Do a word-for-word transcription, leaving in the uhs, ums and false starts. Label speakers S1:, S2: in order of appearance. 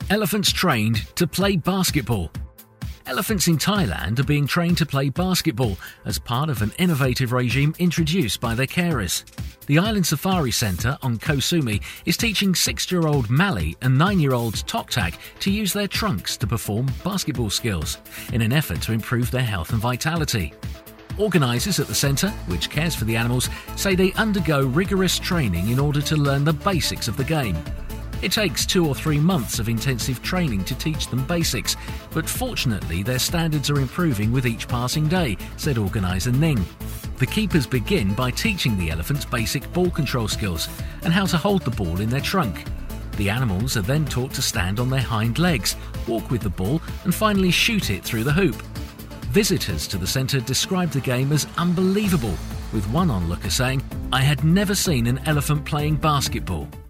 S1: Elephants trained to play basketball. Elephants in Thailand are being trained to play basketball as part of an innovative regime introduced by their carers. The Island Safari Centre on Koh Sumi is teaching six-year-old Mali and nine-year-old Toktak to use their trunks to perform basketball skills in an effort to improve their health and vitality. Organisers at the centre, which cares for the animals, say they undergo rigorous training in order to learn the basics of the game. It takes two or three months of intensive training to teach them basics, but fortunately their standards are improving with each passing day, said organiser Ning. The keepers begin by teaching the elephants basic ball control skills and how to hold the ball in their trunk. The animals are then taught to stand on their hind legs, walk with the ball and finally shoot it through the hoop. Visitors to the centre described the game as unbelievable, with one onlooker saying, "I had never seen an elephant playing basketball."